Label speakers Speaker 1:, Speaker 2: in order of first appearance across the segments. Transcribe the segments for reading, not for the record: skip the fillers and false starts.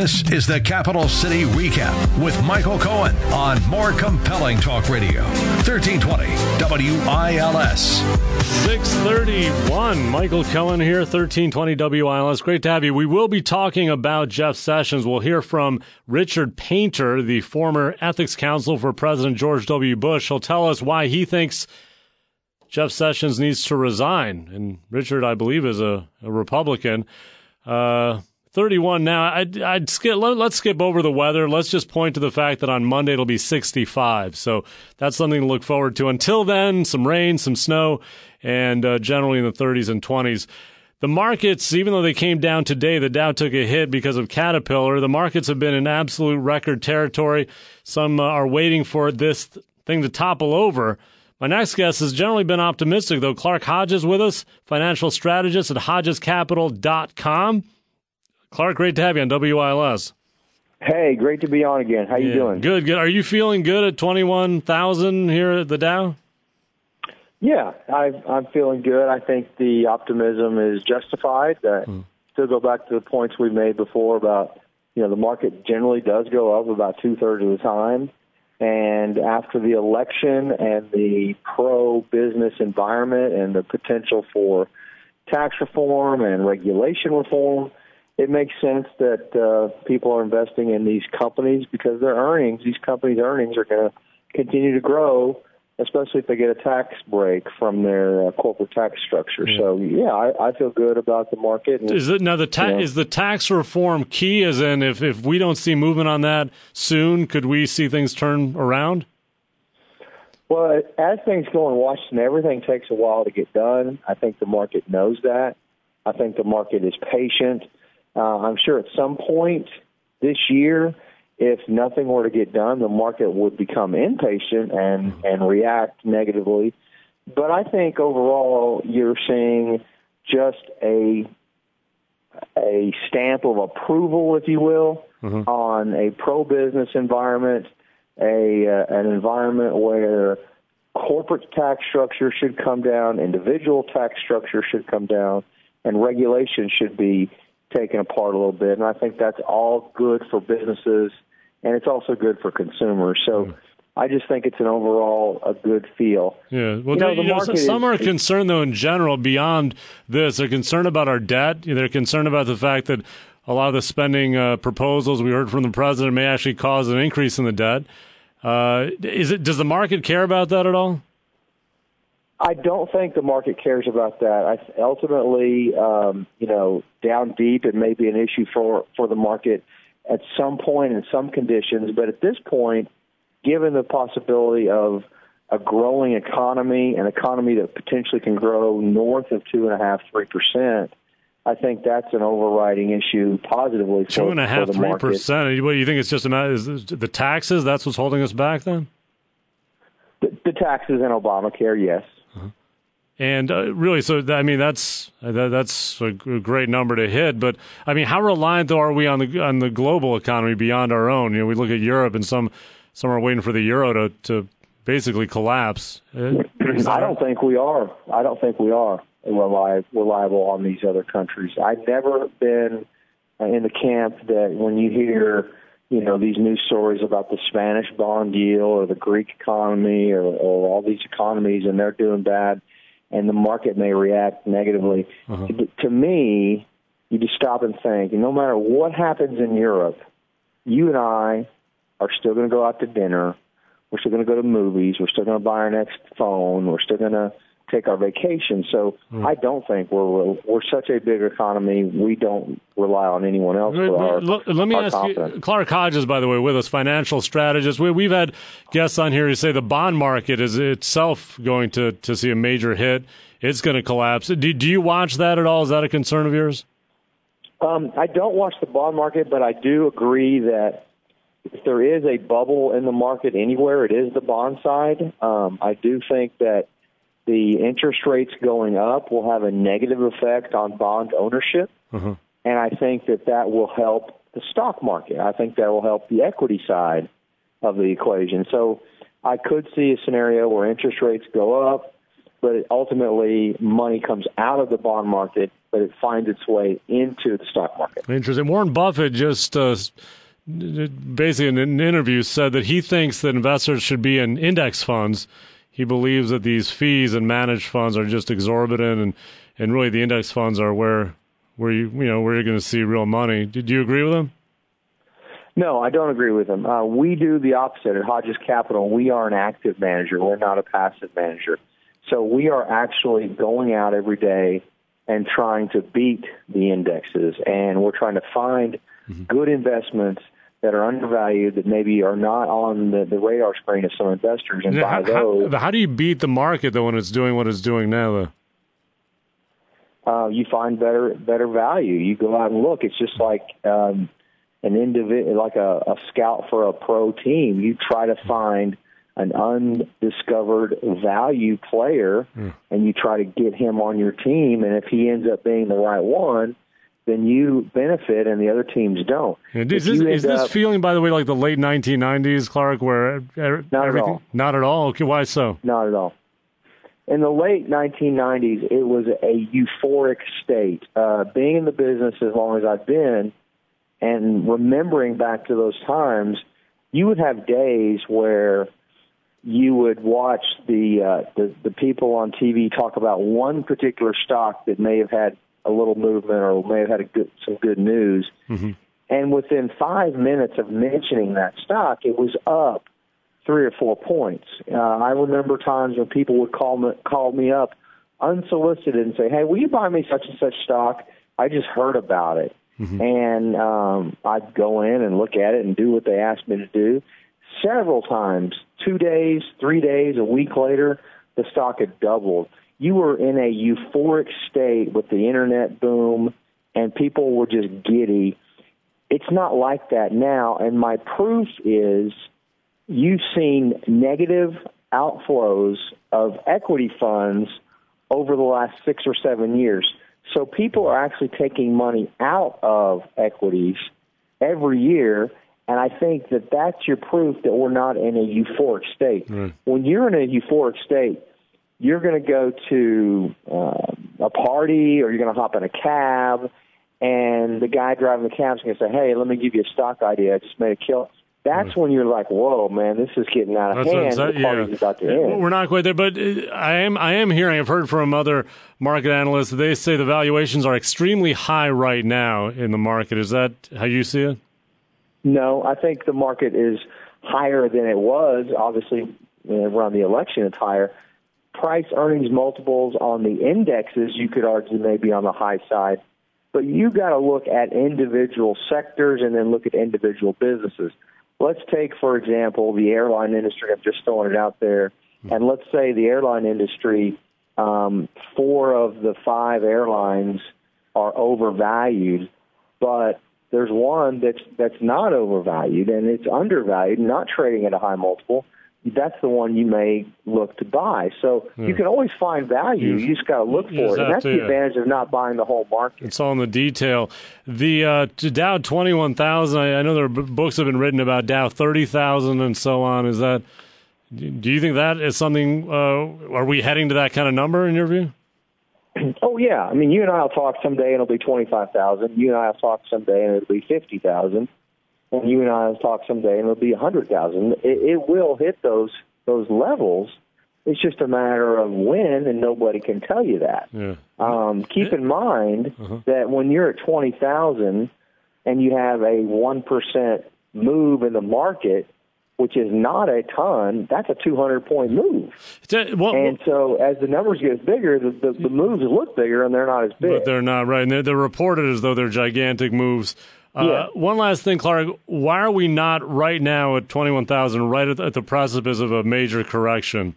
Speaker 1: This is the Capital City Recap with Michael Cohen on More Compelling Talk Radio, 1320 WILS.
Speaker 2: 6:31. Michael Cohen here, 1320 WILS. Great to have you. We will be talking about Jeff Sessions. We'll hear from Richard Painter, the former ethics counsel for President George W. Bush. He'll tell us why he thinks Jeff Sessions needs to resign. And Richard, I believe, is a Republican. 31 now. I'd skip. Let's skip over the weather. Let's just point to the fact that on Monday it'll be 65. So that's something to look forward to. Until then, some rain, some snow, and generally in the 30s and 20s. The markets, even though they came down today, the Dow took a hit because of Caterpillar. The markets have been in absolute record territory. Some are waiting for this thing to topple over. My next guest has generally been optimistic, though. Clark Hodges with us, financial strategist at HodgesCapital.com. Clark, great to have you on WILS.
Speaker 3: Hey, great to be on again. How you doing?
Speaker 2: Good. Are you feeling good at 21,000 here at the Dow?
Speaker 3: Yeah, I'm feeling good. I think the optimism is justified. Still go back to the points we made before about, the market generally does go up about 2/3 of the time. And after the election and the pro-business environment and the potential for tax reform and regulation reform, it makes sense that people are investing in these companies because these companies' earnings are going to continue to grow, especially if they get a tax break from their corporate tax structure. Yeah. So, I feel good about the market. And,
Speaker 2: is the tax reform key, as in if we don't see movement on that soon, could we see things turn around?
Speaker 3: Well, as things go in Washington, everything takes a while to get done. I think the market knows that. I think the market is patient. I'm sure at some point this year, if nothing were to get done, the market would become impatient and react negatively. But I think overall you're seeing just a stamp of approval, if you will, on a pro-business environment, an environment where corporate tax structure should come down, individual tax structure should come down, and regulation should be taken apart a little bit. And I think that's all good for businesses, and it's also good for consumers. So I just think it's a good feel.
Speaker 2: Yeah. Well, some are concerned, though, in general, beyond this. They're concerned about our debt. They're concerned about the fact that a lot of the spending proposals we heard from the president may actually cause an increase in the debt. Does the market care about that at all?
Speaker 3: I don't think the market cares about that. Ultimately, down deep, it may be an issue for the market at some point in some conditions. But at this point, given the possibility of a growing economy, an economy that potentially can grow north of 2.5–3%, I think that's an overriding issue positively for the market.
Speaker 2: 2.5–3%. What do you think? It's just is the taxes? That's what's holding us back, then?
Speaker 3: The taxes and Obamacare, yes.
Speaker 2: And really, so that's a great number to hit. But how reliant though are we on the global economy beyond our own? We look at Europe, and some are waiting for the euro to basically collapse.
Speaker 3: I don't think we are. I don't think we are reliable on these other countries. I've never been in the camp that when you hear these news stories about the Spanish bond deal or the Greek economy or all these economies and they're doing bad, and the market may react negatively. To me, you just stop and think, no matter what happens in Europe, you and I are still going to go out to dinner. We're still going to go to movies. We're still going to buy our next phone. We're still going to take our vacation. So I don't think we're such a big economy. We don't rely on anyone else for
Speaker 2: Let me ask
Speaker 3: confidence.
Speaker 2: You, Clark Hodges, by the way, with us, financial strategist. We've had guests on here who say the bond market is itself going to see a major hit. It's going to collapse. Do you watch that at all? Is that a concern of yours?
Speaker 3: I don't watch the bond market, but I do agree that if there is a bubble in the market anywhere, it is the bond side. I do think that the interest rates going up will have a negative effect on bond ownership, and I think that will help the stock market. I think that will help the equity side of the equation. So I could see a scenario where interest rates go up, but ultimately money comes out of the bond market but it finds its way into the stock market.
Speaker 2: Interesting. Warren Buffett just basically in an interview said that he thinks that investors should be in index funds. He believes that these fees and managed funds are just exorbitant, and really the index funds are where you're going to see real money. Did you agree with him?
Speaker 3: No, I don't agree with him. We do the opposite at Hodges Capital. We are an active manager. We're not a passive manager. So we are actually going out every day and trying to beat the indexes, and we're trying to find good investments that are undervalued, that maybe are not on the radar screen of some investors, and buy those.
Speaker 2: How do you beat the market, though, when it's doing what it's doing now, though?
Speaker 3: You find better value. You go out and look. It's just like an individual, like a scout for a pro team. You try to find an undiscovered value player, and you try to get him on your team. And if he ends up being the right one, then you benefit and the other teams don't.
Speaker 2: Is this feeling, by the way, like the late 1990s, Clark, where
Speaker 3: not at all?
Speaker 2: Not at all? Okay, why so?
Speaker 3: Not at all. In the late 1990s, it was a euphoric state. Being in the business as long as I've been and remembering back to those times, you would have days where you would watch the people on TV talk about one particular stock that may have had a little movement or may have had some good news. Mm-hmm. And within 5 minutes of mentioning that stock, it was up 3 or 4 points. I remember times when people would call me up unsolicited and say, "Hey, will you buy me such and such stock? I just heard about it." Mm-hmm. And I'd go in and look at it and do what they asked me to do. Several times, 2 days, 3 days, a week later, the stock had doubled. You were in a euphoric state with the internet boom, and people were just giddy. It's not like that now, and my proof is you've seen negative outflows of equity funds over the last 6 or 7 years. So people are actually taking money out of equities every year, and I think that that's your proof that we're not in a euphoric state. Mm. When you're in a euphoric state, you're going to go to a party or you're going to hop in a cab, and the guy driving the cab is going to say, "Hey, let me give you a stock idea. I just made a kill." That's when you're like, "Whoa, man, this is getting out of hand. The party's about to end."
Speaker 2: We're not quite there, but I am hearing, I've heard from other market analysts, they say the valuations are extremely high right now in the market. Is that how you see it?
Speaker 3: No, I think the market is higher than it was. Obviously, around the election, it's higher. Price earnings multiples on the indexes, you could argue, maybe on the high side. But you got to look at individual sectors and then look at individual businesses. Let's take, for example, the airline industry. I'm just throwing it out there. And let's say the airline industry, 4 of the 5 airlines are overvalued, but there's one that's not overvalued and it's undervalued, not trading at a high multiple. That's the one you may look to buy. So you can always find value. You just got to look for it. And that's the advantage of not buying the whole market.
Speaker 2: It's all in the detail. The Dow 21,000, I know there are books have been written about Dow 30,000 and so on. Is that? Do you think that is something, are we heading to that kind of number in your view?
Speaker 3: Oh, yeah. I mean, you and I will talk someday and it'll be 25,000. You and I will talk someday and it'll be 50,000. And you and I will talk someday, and it'll be 100,000. It will hit those levels. It's just a matter of when, and nobody can tell you that. Yeah. Keep in mind that when you're at 20,000 and you have a 1% move in the market, which is not a ton, that's a 200-point move. And so as the numbers get bigger, the moves look bigger, and they're not as big.
Speaker 2: But they're not, right. And they're reported as though they're gigantic moves. One last thing, Clark. Why are we not right now at 21,000, right at the precipice of a major correction?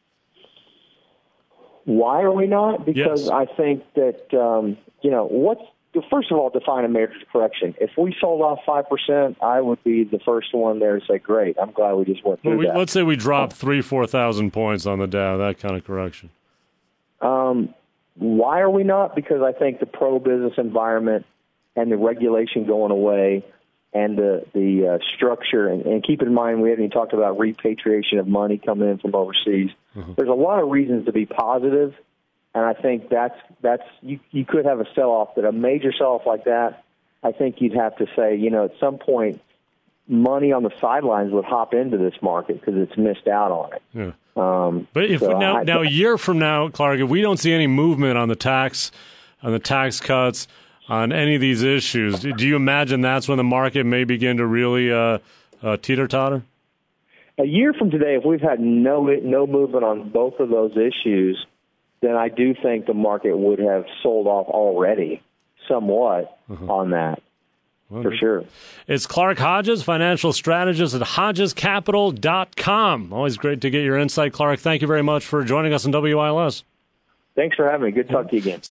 Speaker 3: Why are we not? Because I think that, first of all, define a major correction. If we sold off 5%, I would be the first one there to say, great, I'm glad we just went through that.
Speaker 2: Let's say we dropped 3,000-4,000 points on the Dow, that kind of correction.
Speaker 3: Why are we not? Because I think the pro-business environment and the regulation going away and the structure, and keep in mind we haven't even talked about repatriation of money coming in from overseas. Mm-hmm. There's a lot of reasons to be positive, And I think that's you could have a sell-off, but a major sell-off like that, I think you'd have to say, at some point, money on the sidelines would hop into this market because it's missed out on it.
Speaker 2: Yeah. But if now a year from now, Clark, if we don't see any movement on the tax cuts, on any of these issues, do you imagine that's when the market may begin to really teeter-totter?
Speaker 3: A year from today, if we've had no movement on both of those issues, then I do think the market would have sold off already somewhat on that, for sure.
Speaker 2: It's Clark Hodges, financial strategist at HodgesCapital.com. Always great to get your insight, Clark. Thank you very much for joining us on WILS.
Speaker 3: Thanks for having me. Good to talk to you again.